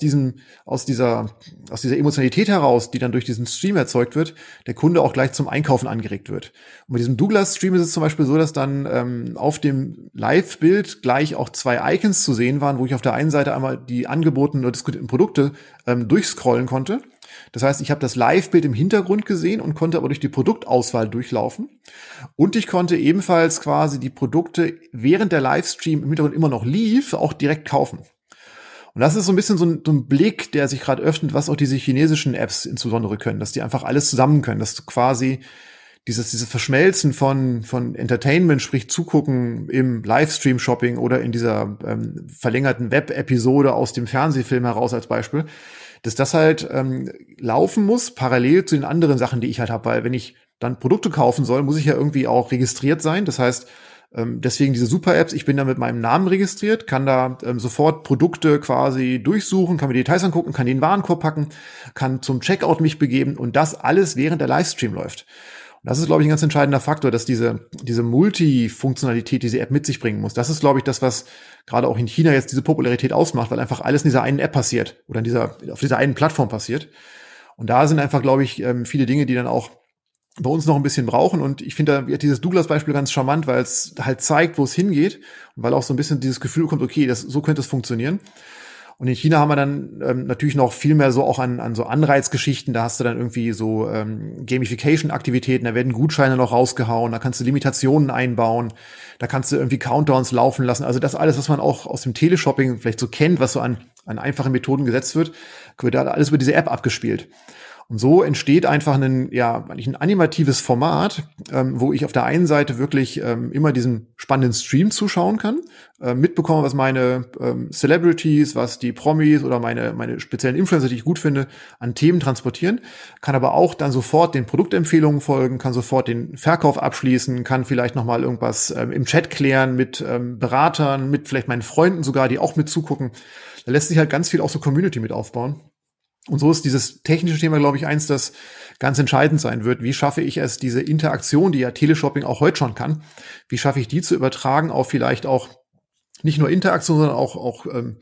dieser Emotionalität heraus, die dann durch diesen Stream erzeugt wird, der Kunde auch gleich zum Einkaufen angeregt wird. Und bei diesem Douglas-Stream ist es zum Beispiel so, dass dann auf dem Live-Bild gleich auch 2 Icons zu sehen waren, wo ich auf der einen Seite einmal die angebotenen oder diskutierten Produkte durchscrollen konnte. Das heißt, ich habe das Live-Bild im Hintergrund gesehen und konnte aber durch die Produktauswahl durchlaufen. Und ich konnte ebenfalls quasi die Produkte, während der Livestream im Hintergrund immer noch lief, auch direkt kaufen. Und das ist so ein bisschen so ein Blick, der sich gerade öffnet, was auch diese chinesischen Apps insbesondere können, dass die einfach alles zusammen können, dass du quasi dieses Verschmelzen von Entertainment, sprich Zugucken im Livestream-Shopping oder in dieser verlängerten Web-Episode aus dem Fernsehfilm heraus als Beispiel, dass das halt laufen muss, parallel zu den anderen Sachen, die ich halt habe. Weil wenn ich dann Produkte kaufen soll, muss ich ja irgendwie auch registriert sein. Das heißt, deswegen diese Super-Apps, ich bin da mit meinem Namen registriert, kann da sofort Produkte quasi durchsuchen, kann mir die Details angucken, kann den Warenkorb packen, kann zum Checkout mich begeben und das alles während der Livestream läuft. Und das ist, glaube ich, ein ganz entscheidender Faktor, dass diese Multifunktionalität, die diese App mit sich bringen muss, das ist, glaube ich, das, was gerade auch in China jetzt diese Popularität ausmacht, weil einfach alles in dieser einen App passiert oder auf dieser einen Plattform passiert. Und da sind einfach, glaube ich, viele Dinge, die dann auch bei uns noch ein bisschen brauchen. Und ich finde da dieses Douglas-Beispiel ganz charmant, weil es halt zeigt, wo es hingeht und weil auch so ein bisschen dieses Gefühl kommt, okay, so könnte es funktionieren. Und in China haben wir dann natürlich noch viel mehr so auch an so Anreizgeschichten. Da hast du dann irgendwie so Gamification-Aktivitäten, da werden Gutscheine noch rausgehauen, da kannst du Limitationen einbauen, da kannst du irgendwie Countdowns laufen lassen. Also das alles, was man auch aus dem Teleshopping vielleicht so kennt, was so an einfachen Methoden gesetzt wird da alles über diese App abgespielt. Und so entsteht einfach eigentlich ein animatives Format, wo ich auf der einen Seite wirklich immer diesen spannenden Stream zuschauen kann, mitbekomme, was meine Celebrities, was die Promis oder meine speziellen Influencer, die ich gut finde, an Themen transportieren, kann aber auch dann sofort den Produktempfehlungen folgen, kann sofort den Verkauf abschließen, kann vielleicht nochmal irgendwas im Chat klären mit Beratern, mit vielleicht meinen Freunden sogar, die auch mit zugucken. Da lässt sich halt ganz viel auch so Community mit aufbauen. Und so ist dieses technische Thema, glaube ich, eins, das ganz entscheidend sein wird. Wie schaffe ich es, diese Interaktion, die ja Teleshopping auch heute schon kann, wie schaffe ich die zu übertragen auf vielleicht auch nicht nur Interaktion, sondern auch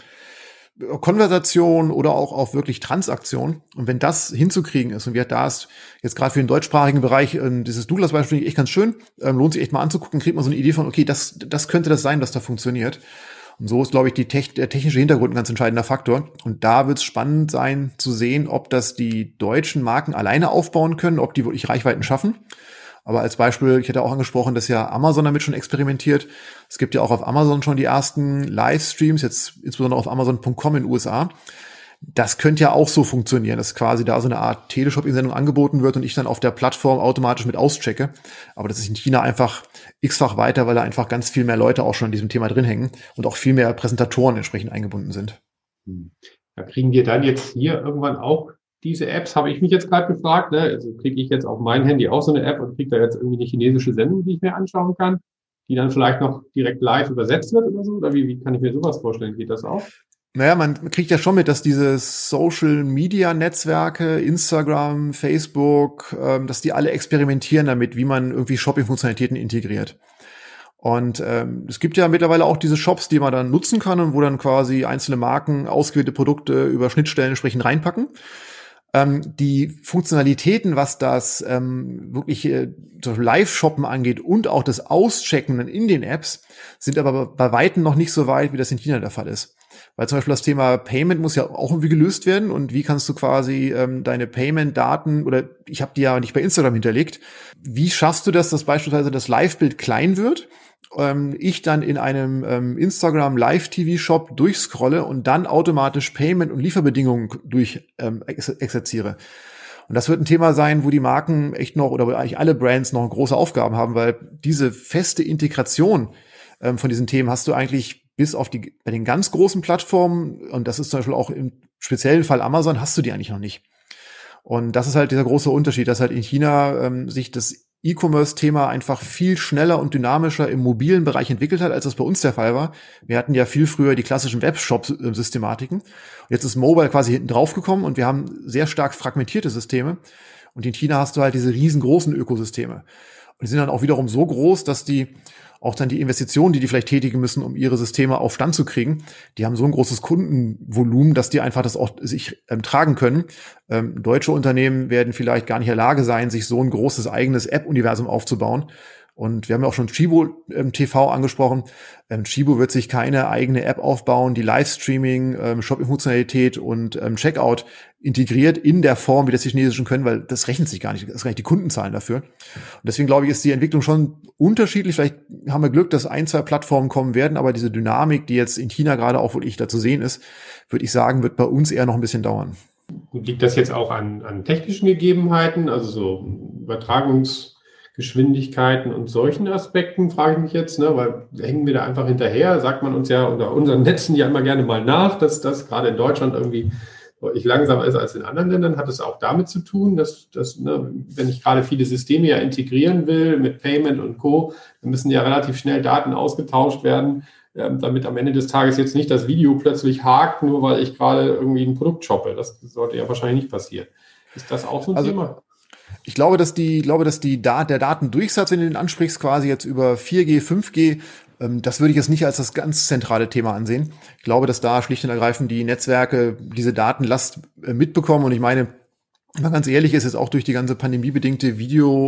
Konversation oder auch auf wirklich Transaktion. Und wenn das hinzukriegen ist, und da ist jetzt gerade für den deutschsprachigen Bereich dieses Douglas-Beispiel echt ganz schön, lohnt sich echt mal anzugucken, kriegt man so eine Idee von, okay, das könnte das sein, was da funktioniert. Und so ist, glaube ich, der technische Hintergrund ein ganz entscheidender Faktor. Und da wird es spannend sein zu sehen, ob das die deutschen Marken alleine aufbauen können, ob die wirklich Reichweiten schaffen. Aber als Beispiel, ich hatte auch angesprochen, dass ja Amazon damit schon experimentiert. Es gibt ja auch auf Amazon schon die ersten Livestreams, jetzt insbesondere auf Amazon.com in den USA. Das könnte ja auch so funktionieren, dass quasi da so eine Art Teleshopping-Sendung angeboten wird und ich dann auf der Plattform automatisch mit auschecke. Aber das ist in China einfach x-fach weiter, weil da einfach ganz viel mehr Leute auch schon in diesem Thema drin hängen und auch viel mehr Präsentatoren entsprechend eingebunden sind. Da kriegen wir dann jetzt hier irgendwann auch diese Apps, habe ich mich jetzt gerade gefragt. Ne? Also kriege ich jetzt auf mein Handy auch so eine App und kriege da jetzt irgendwie eine chinesische Sendung, die ich mir anschauen kann, die dann vielleicht noch direkt live übersetzt wird oder so? Oder wie kann ich mir sowas vorstellen? Geht das auch? Naja, man kriegt ja schon mit, dass diese Social-Media-Netzwerke, Instagram, Facebook, dass die alle experimentieren damit, wie man irgendwie Shopping-Funktionalitäten integriert. Und es gibt ja mittlerweile auch diese Shops, die man dann nutzen kann und wo dann quasi einzelne Marken ausgewählte Produkte über Schnittstellen entsprechend reinpacken. Die Funktionalitäten, was das wirklich Live-Shoppen angeht und auch das Auschecken in den Apps, sind aber bei Weitem noch nicht so weit, wie das in China der Fall ist. Weil zum Beispiel das Thema Payment muss ja auch irgendwie gelöst werden. Und wie kannst du quasi deine Payment-Daten, oder ich habe die ja nicht bei Instagram hinterlegt, wie schaffst du das, dass beispielsweise das Live-Bild klein wird, ich dann in einem Instagram Live-TV-Shop durchscrolle und dann automatisch Payment und Lieferbedingungen exerziere. Und das wird ein Thema sein, wo die Marken echt noch, oder wo eigentlich alle Brands noch große Aufgaben haben, weil diese feste Integration von diesen Themen hast du eigentlich bis auf bei den ganz großen Plattformen, und das ist zum Beispiel auch im speziellen Fall Amazon, hast du die eigentlich noch nicht. Und das ist halt dieser große Unterschied, dass halt in China sich das E-Commerce-Thema einfach viel schneller und dynamischer im mobilen Bereich entwickelt hat, als das bei uns der Fall war. Wir hatten ja viel früher die klassischen Webshop-Systematiken. Jetzt ist Mobile quasi hinten drauf gekommen und wir haben sehr stark fragmentierte Systeme. Und in China hast du halt diese riesengroßen Ökosysteme. Und die sind dann auch wiederum so groß, dass die auch dann die Investitionen, die vielleicht tätigen müssen, um ihre Systeme auf Stand zu kriegen, die haben so ein großes Kundenvolumen, dass die einfach das auch sich tragen können. Deutsche Unternehmen werden vielleicht gar nicht in der Lage sein, sich so ein großes eigenes App-Universum aufzubauen. Und wir haben ja auch schon Chibo TV angesprochen. Chibo wird sich keine eigene App aufbauen, die Livestreaming, Shopping-Funktionalität und Checkout integriert in der Form, wie das die Chinesischen können, weil das rechnet sich gar nicht. Das ist gar nicht die Kundenzahlen dafür. Und deswegen glaube ich, ist die Entwicklung schon unterschiedlich. Vielleicht haben wir Glück, dass 1, 2 Plattformen kommen werden, aber diese Dynamik, die jetzt in China gerade auch wirklich da zu sehen ist, würde ich sagen, wird bei uns eher noch ein bisschen dauern. Und liegt das jetzt auch an technischen Gegebenheiten, also so Übertragungsgeschwindigkeiten und solchen Aspekten, frage ich mich jetzt, ne? Weil hängen wir da einfach hinterher, sagt man uns ja unter unseren Netzen ja immer gerne mal nach, dass das gerade in Deutschland irgendwie deutlich langsamer ist als in anderen Ländern. Hat es auch damit zu tun, dass ne, wenn ich gerade viele Systeme ja integrieren will mit Payment und Co., dann müssen ja relativ schnell Daten ausgetauscht werden, damit am Ende des Tages jetzt nicht das Video plötzlich hakt, nur weil ich gerade irgendwie ein Produkt shoppe. Das sollte ja wahrscheinlich nicht passieren. Ist das auch so ein Thema? Ich glaube, dass der Datendurchsatz, wenn du den ansprichst, quasi jetzt über 4G, 5G, das würde ich jetzt nicht als das ganz zentrale Thema ansehen. Ich glaube, dass da schlicht und ergreifend die Netzwerke diese Datenlast mitbekommen. Und ich meine, wenn man ganz ehrlich ist, jetzt auch durch die ganze pandemiebedingte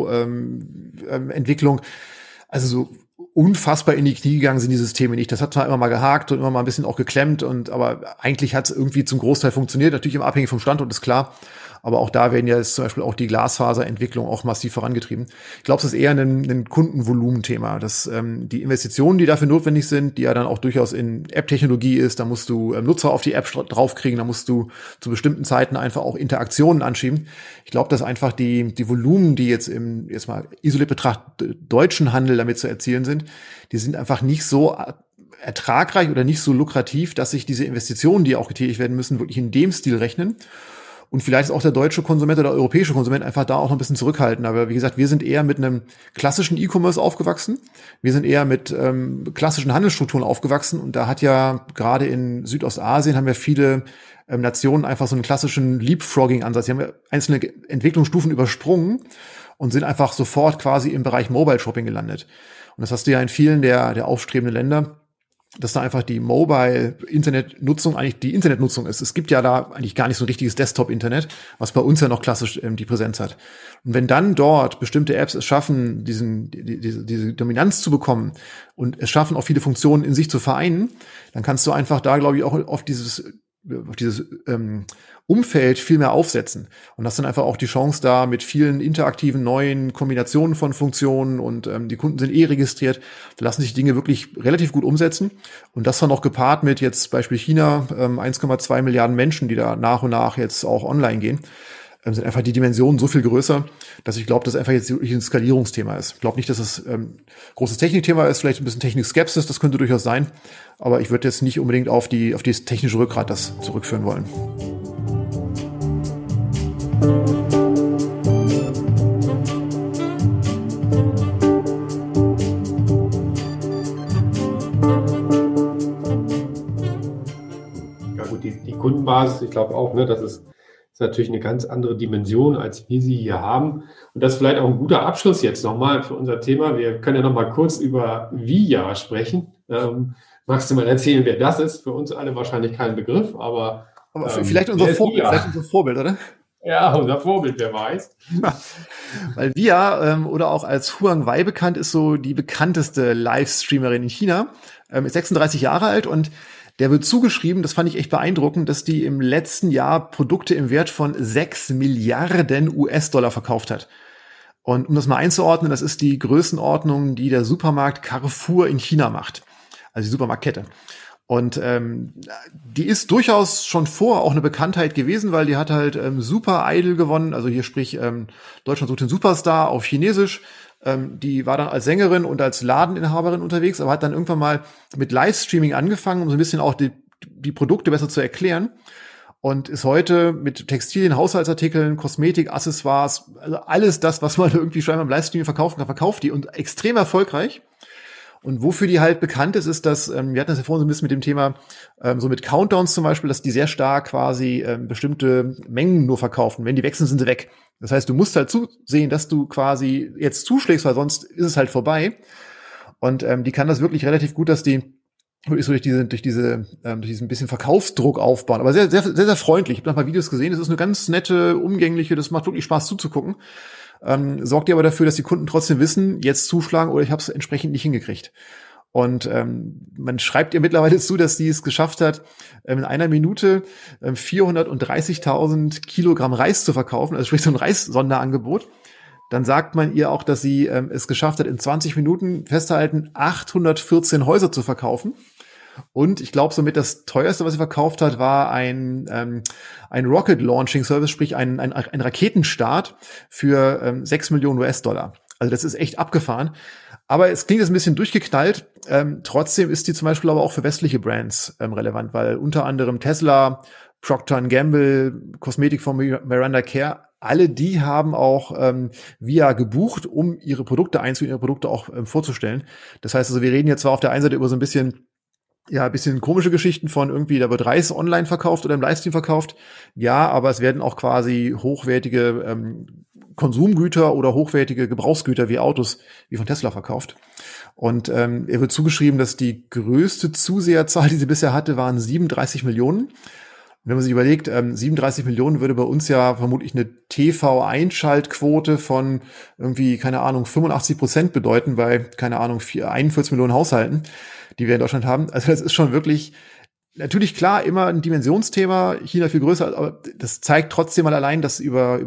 Videoentwicklung, also so unfassbar in die Knie gegangen sind die Systeme nicht. Das hat zwar immer mal gehakt und immer mal ein bisschen auch geklemmt, aber eigentlich hat es irgendwie zum Großteil funktioniert. Natürlich immer abhängig vom Standort, ist klar. Aber auch da werden ja jetzt zum Beispiel auch die Glasfaserentwicklung auch massiv vorangetrieben. Ich glaube, es ist eher ein Kundenvolumenthema, dass die Investitionen, die dafür notwendig sind, die ja dann auch durchaus in App-Technologie ist, da musst du Nutzer auf die App draufkriegen, da musst du zu bestimmten Zeiten einfach auch Interaktionen anschieben. Ich glaube, dass einfach die Volumen, die jetzt mal isoliert betrachtet deutschen Handel damit zu erzielen sind, die sind einfach nicht so ertragreich oder nicht so lukrativ, dass sich diese Investitionen, die auch getätigt werden müssen, wirklich in dem Stil rechnen. Und vielleicht ist auch der deutsche Konsument oder der europäische Konsument einfach da auch noch ein bisschen zurückhaltend. Aber wie gesagt, wir sind eher mit einem klassischen E-Commerce aufgewachsen. Wir sind eher mit klassischen Handelsstrukturen aufgewachsen. Und da hat ja gerade in Südostasien haben ja viele Nationen einfach so einen klassischen Leapfrogging-Ansatz. Die haben ja einzelne Entwicklungsstufen übersprungen und sind einfach sofort quasi im Bereich Mobile Shopping gelandet. Und das hast du ja in vielen der aufstrebenden Länder, dass da einfach die Mobile-Internetnutzung eigentlich die Internetnutzung ist. Es gibt ja da eigentlich gar nicht so ein richtiges Desktop-Internet, was bei uns ja noch klassisch die Präsenz hat. Und wenn dann dort bestimmte Apps es schaffen, diese Dominanz zu bekommen und es schaffen, auch viele Funktionen in sich zu vereinen, dann kannst du einfach da, glaube ich, auch auf dieses Umfeld viel mehr aufsetzen. Und das ist dann einfach auch die Chance da mit vielen interaktiven neuen Kombinationen von Funktionen und die Kunden sind registriert. Da lassen sich Dinge wirklich relativ gut umsetzen. Und das dann auch gepaart mit jetzt Beispiel China, 1,2 Milliarden Menschen, die da nach und nach jetzt auch online gehen, sind einfach die Dimensionen so viel größer, dass ich glaube, dass einfach jetzt wirklich ein Skalierungsthema ist. Ich glaube nicht, dass es großes Technikthema ist, vielleicht ein bisschen Technik-Skepsis, das könnte durchaus sein. Aber ich würde jetzt nicht unbedingt auf das technische Rückgrat das zurückführen wollen. Ja gut, die Kundenbasis, ich glaube auch, ne, das ist natürlich eine ganz andere Dimension, als wir sie hier haben. Und das ist vielleicht auch ein guter Abschluss jetzt nochmal für unser Thema. Wir können ja nochmal kurz über VIA sprechen. Magst du mal erzählen, wer das ist? Für uns alle wahrscheinlich kein Begriff, aber vielleicht unser Vorbild, oder? Ja, unser Vorbild, wer weiß. Weil VIA oder auch als Huang Wei bekannt ist, so die bekannteste Livestreamerin in China, ist 36 Jahre alt und der wird zugeschrieben, das fand ich echt beeindruckend, dass die im letzten Jahr Produkte im Wert von 6 Milliarden US-Dollar verkauft hat. Und um das mal einzuordnen, das ist die Größenordnung, die der Supermarkt Carrefour in China macht. Also die Supermarktkette. Und die ist durchaus schon vorher auch eine Bekanntheit gewesen, weil die hat halt Super Idol gewonnen. Also hier sprich Deutschland sucht den Superstar auf Chinesisch. Die war dann als Sängerin und als Ladeninhaberin unterwegs, aber hat dann irgendwann mal mit Livestreaming angefangen, um so ein bisschen auch die Produkte besser zu erklären. und ist heute mit Textilien, Haushaltsartikeln, Kosmetik, Accessoires, also alles das, was man irgendwie scheinbar im Livestream verkaufen kann, verkauft die und extrem erfolgreich. Und wofür die halt bekannt ist, ist, dass, wir hatten das ja vorhin so ein bisschen mit dem Thema, so mit Countdowns zum Beispiel, dass die sehr stark quasi bestimmte Mengen nur verkaufen. Wenn die wechseln, sind sie weg. Das heißt, du musst halt zusehen, dass du quasi jetzt zuschlägst, weil sonst ist es halt vorbei. Und die kann das wirklich relativ gut, dass die wirklich so durch diesen bisschen Verkaufsdruck aufbauen. Aber sehr, sehr, sehr, sehr freundlich. Ich habe noch mal Videos gesehen. Das ist eine ganz nette, umgängliche, das macht wirklich Spaß zuzugucken. Sorgt ihr aber dafür, dass die Kunden trotzdem wissen, jetzt zuschlagen oder ich habe es entsprechend nicht hingekriegt. Und man schreibt ihr mittlerweile zu, dass sie es geschafft hat, in einer Minute 430.000 Kilogramm Reis zu verkaufen, also sprich so ein Reissonderangebot. Dann sagt man ihr auch, dass sie es geschafft hat, in 20 Minuten festzuhalten, 814 Häuser zu verkaufen. Und ich glaube, somit das teuerste, was sie verkauft hat, war ein Rocket Launching Service, sprich ein Raketenstart für 6 Millionen US-Dollar. Also das ist echt abgefahren. Aber es klingt jetzt ein bisschen durchgeknallt. Trotzdem ist die zum Beispiel aber auch für westliche Brands relevant, weil unter anderem Tesla, Procter & Gamble, Kosmetik von Miranda Kerr, alle die haben auch VIA gebucht, um ihre Produkte ihre Produkte auch vorzustellen. Das heißt also, wir reden jetzt zwar auf der einen Seite über so ein bisschen komische Geschichten von irgendwie, da wird Reis online verkauft oder im Livestream verkauft. Ja, aber es werden auch quasi hochwertige Konsumgüter oder hochwertige Gebrauchsgüter wie Autos, wie von Tesla verkauft. Und ihr wird zugeschrieben, dass die größte Zuseherzahl, die sie bisher hatte, waren 37 Millionen. Und wenn man sich überlegt, 37 Millionen würde bei uns ja vermutlich eine TV-Einschaltquote von irgendwie, keine Ahnung, 85% bedeuten bei, keine Ahnung, 41 Millionen Haushalten, die wir in Deutschland haben. Also das ist schon wirklich, natürlich klar, immer ein Dimensionsthema, China viel größer, aber das zeigt trotzdem mal allein, dass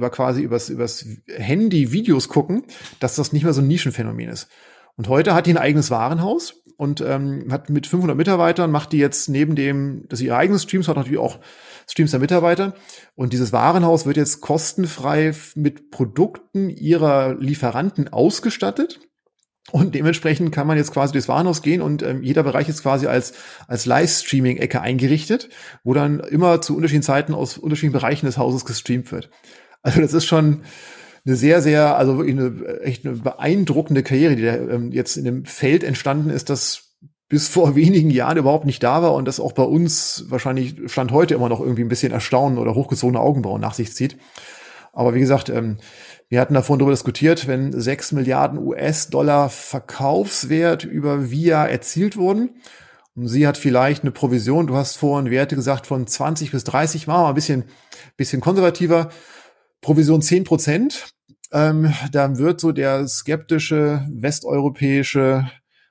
übers Handy Videos gucken, dass das nicht mehr so ein Nischenphänomen ist. Und heute hat die ein eigenes Warenhaus und hat mit 500 Mitarbeitern, macht die jetzt neben dem, dass sie ihre eigenen Streams hat, natürlich auch Streams der Mitarbeiter. Und dieses Warenhaus wird jetzt kostenfrei mit Produkten ihrer Lieferanten ausgestattet. Und dementsprechend kann man jetzt quasi durchs Warenhaus gehen und jeder Bereich ist quasi als Livestreaming-Ecke eingerichtet, wo dann immer zu unterschiedlichen Zeiten aus unterschiedlichen Bereichen des Hauses gestreamt wird. Also das ist schon eine sehr, sehr, also wirklich echt eine beeindruckende Karriere, die da jetzt in dem Feld entstanden ist, das bis vor wenigen Jahren überhaupt nicht da war und das auch bei uns wahrscheinlich Stand heute immer noch irgendwie ein bisschen Erstaunen oder hochgezogene Augenbrauen nach sich zieht. Aber wie gesagt, wir hatten davon darüber diskutiert, wenn 6 Milliarden US-Dollar Verkaufswert über VIA erzielt wurden und sie hat vielleicht eine Provision, du hast vorhin Werte gesagt von 20 bis 30, machen wir mal ein bisschen konservativer, Provision 10%, dann wird so der skeptische westeuropäische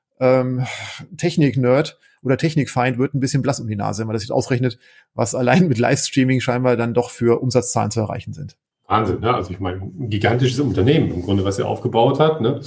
Technik-Nerd oder Technikfeind wird ein bisschen blass um die Nase, wenn man das jetzt ausrechnet, was allein mit Livestreaming scheinbar dann doch für Umsatzzahlen zu erreichen sind. Wahnsinn, ne? Also ich meine, ein gigantisches Unternehmen im Grunde, was er aufgebaut hat, ne?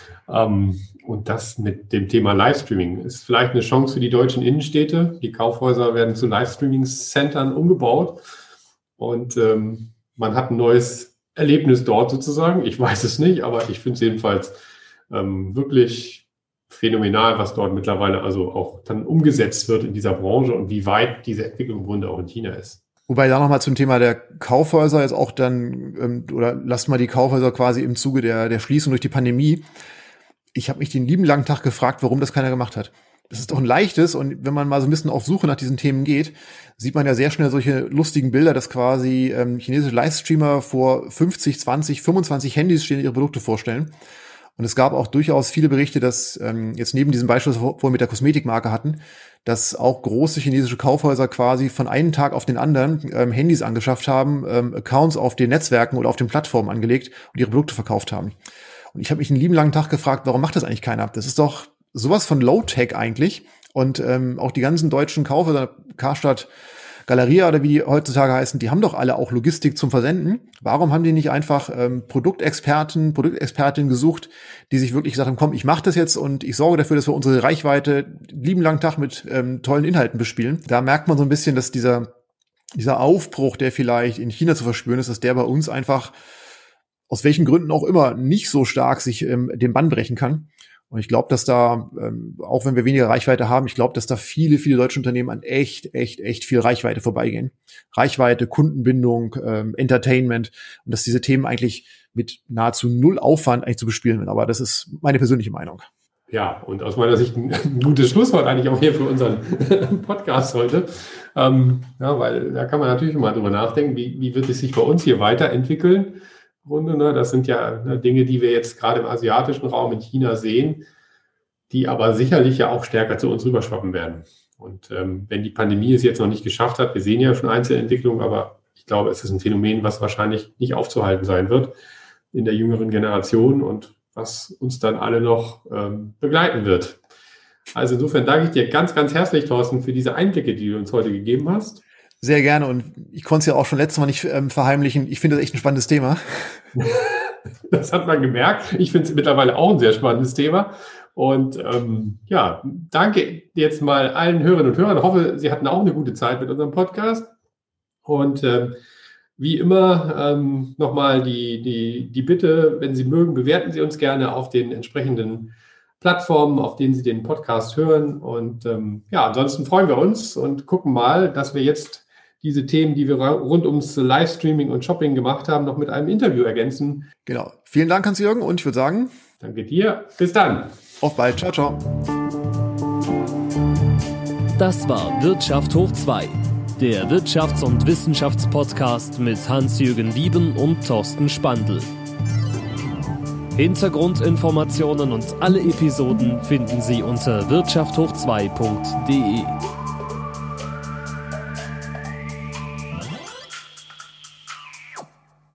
Und das mit dem Thema Livestreaming ist vielleicht eine Chance für die deutschen Innenstädte. Die Kaufhäuser werden zu Livestreaming-Centern umgebaut und man hat ein neues Erlebnis dort sozusagen. Ich weiß es nicht, aber ich finde es jedenfalls wirklich phänomenal, was dort mittlerweile also auch dann umgesetzt wird in dieser Branche und wie weit diese Entwicklung im Grunde auch in China ist. Wobei da nochmal zum Thema der Kaufhäuser jetzt auch dann, oder lasst mal die Kaufhäuser quasi im Zuge der Schließung durch die Pandemie. Ich habe mich den lieben langen Tag gefragt, warum das keiner gemacht hat. Das ist doch ein leichtes und wenn man mal so ein bisschen auf Suche nach diesen Themen geht, sieht man ja sehr schnell solche lustigen Bilder, dass quasi chinesische Livestreamer vor 50, 20, 25 Handys stehen, ihre Produkte vorstellen. Und es gab auch durchaus viele Berichte, dass jetzt neben diesem Beispiel, das wir vorhin mit der Kosmetikmarke hatten, dass auch große chinesische Kaufhäuser quasi von einem Tag auf den anderen Handys angeschafft haben, Accounts auf den Netzwerken oder auf den Plattformen angelegt und ihre Produkte verkauft haben. Und ich habe mich einen lieben langen Tag gefragt, warum macht das eigentlich keiner? Das ist doch sowas von Low-Tech eigentlich. Und auch die ganzen deutschen Kaufhäuser, Karstadt, Galeria oder wie die heutzutage heißen, die haben doch alle auch Logistik zum Versenden. Warum haben die nicht einfach Produktexipertinnen gesucht, die sich wirklich gesagt haben, komm, ich mache das jetzt und ich sorge dafür, dass wir unsere Reichweite lieben langen Tag mit tollen Inhalten bespielen. Da merkt man so ein bisschen, dass dieser Aufbruch, der vielleicht in China zu verspüren ist, dass der bei uns einfach aus welchen Gründen auch immer nicht so stark sich den Bann brechen kann. Und ich glaube, dass da, auch wenn wir weniger Reichweite haben, ich glaube, dass da viele, viele deutsche Unternehmen an echt viel Reichweite vorbeigehen. Reichweite, Kundenbindung, Entertainment und dass diese Themen eigentlich mit nahezu null Aufwand eigentlich zu bespielen sind. Aber das ist meine persönliche Meinung. Ja, und aus meiner Sicht ein gutes Schlusswort eigentlich auch hier für unseren Podcast heute. Weil da kann man natürlich mal drüber nachdenken, wie wird es sich bei uns hier weiterentwickeln. Das sind ja Dinge, die wir jetzt gerade im asiatischen Raum in China sehen, die aber sicherlich ja auch stärker zu uns rüberschwappen werden. Und wenn die Pandemie es jetzt noch nicht geschafft hat, wir sehen ja schon Einzelentwicklungen, aber ich glaube, es ist ein Phänomen, was wahrscheinlich nicht aufzuhalten sein wird in der jüngeren Generation und was uns dann alle noch begleiten wird. Also insofern danke ich dir ganz, ganz herzlich, Thorsten, für diese Einblicke, die du uns heute gegeben hast. Sehr gerne und ich konnte es ja auch schon letztes Mal nicht verheimlichen. Ich finde das echt ein spannendes Thema. Das hat man gemerkt. Ich finde es mittlerweile auch ein sehr spannendes Thema. Und danke jetzt mal allen Hörerinnen und Hörern. Ich hoffe, Sie hatten auch eine gute Zeit mit unserem Podcast. Und wie immer nochmal die Bitte, wenn Sie mögen, bewerten Sie uns gerne auf den entsprechenden Plattformen, auf denen Sie den Podcast hören. Und ansonsten freuen wir uns und gucken mal, dass wir jetzt diese Themen, die wir rund ums Livestreaming und Shopping gemacht haben, noch mit einem Interview ergänzen. Genau. Vielen Dank, Hans-Jürgen, und ich würde sagen, danke dir. Bis dann. Auf bald. Ciao, ciao. Das war Wirtschaft hoch 2, der Wirtschafts- und Wissenschaftspodcast mit Hans-Jürgen Wieben und Thorsten Spandl. Hintergrundinformationen und alle Episoden finden Sie unter wirtschafthoch2.de.